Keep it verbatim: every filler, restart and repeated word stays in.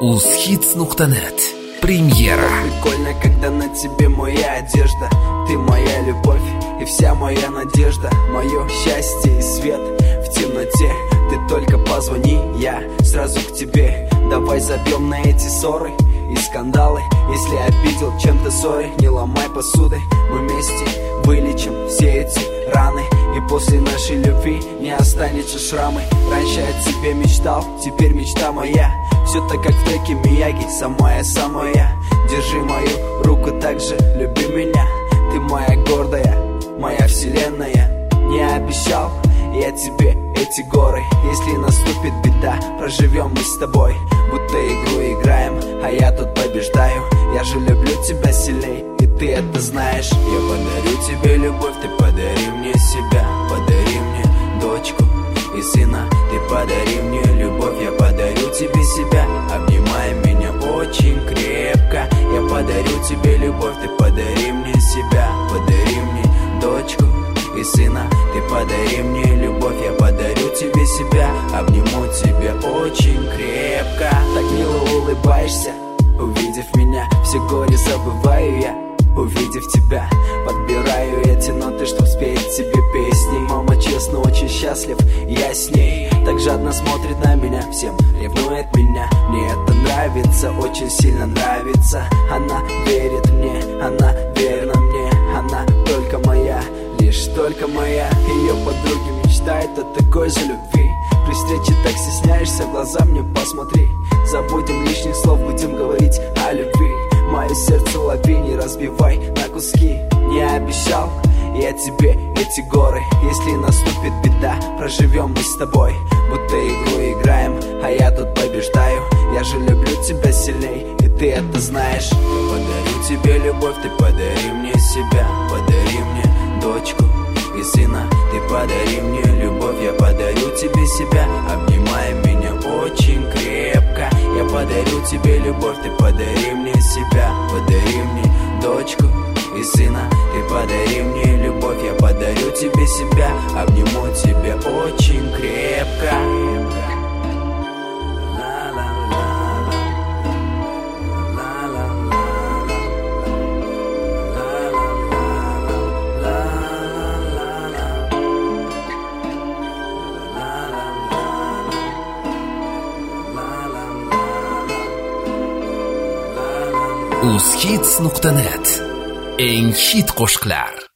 Узхитс точка нет. Премьера. Прикольно, когда на тебе моя одежда. Ты моя любовь и вся моя надежда. Мое счастье и свет в темноте. Ты только позвони, я сразу к тебе. Давай забьем на эти ссоры и скандалы. Если обидел чем-то, сори, не ломай посуды. Мы вместе вылечим все эти раны, и после нашей любви не останется шрамы. Раньше о тебе мечтал, теперь мечта моя. Все так, как в треке Мияги, самая-самая. Держи мою руку, так же люби меня. Ты моя гордая, моя вселенная. Не обещал я тебе эти горы. Если наступит беда, проживем мы с тобой. Будто игру играем, а я тут побеждаю. Я же люблю тебя сильней, и ты это знаешь. Я подарю тебе любовь, ты подари мне себя. Подари мне дочку и сына. Ты подари мне любовь, я подарю тебе себя. Обнимай меня очень крепко. Я подарю тебе любовь, ты подари мне себя. Подари мне дочку и сына. Ты подари мне любовь, я подарю тебе себя. Обниму тебя очень крепко. Так мило улыбаешься, увидев меня. Все горе забываю я, увидев тебя. Подбираю эти ноты, чтоб спеть тебе песни. Мама честно очень счастлив, я с ней. Так жадно смотрит на меня, всем ревнует меня. Мне это нравится, очень сильно нравится. Она верит мне, она верна мне. Она только моя, лишь только моя. Ее подруги мечтают о такой же любви. При встрече так стесняешься, в глаза мне посмотри. Забудем лишних слов, будем говорить о любви. Мое сердце лови, не разбивай на куски. Не обещал я тебе эти горы. Если наступит беда, проживем мы с тобой. Будто игру играем, а я тут побеждаю. Я же люблю тебя сильней, и ты это знаешь. Я подарю тебе любовь, ты подари мне себя. Подари мне дочку и сына. Ты подари мне любовь, я подарю тебе себя. Обнимай меня очень крепко. Я подарю тебе любовь, ты подари мне себя. Подари мне дочку и сына. Ты подари мне любовь, я подарю тебе себя. Обниму тебя очень крепко. Узхитс точка нет. Eng hit qo'shiqlar.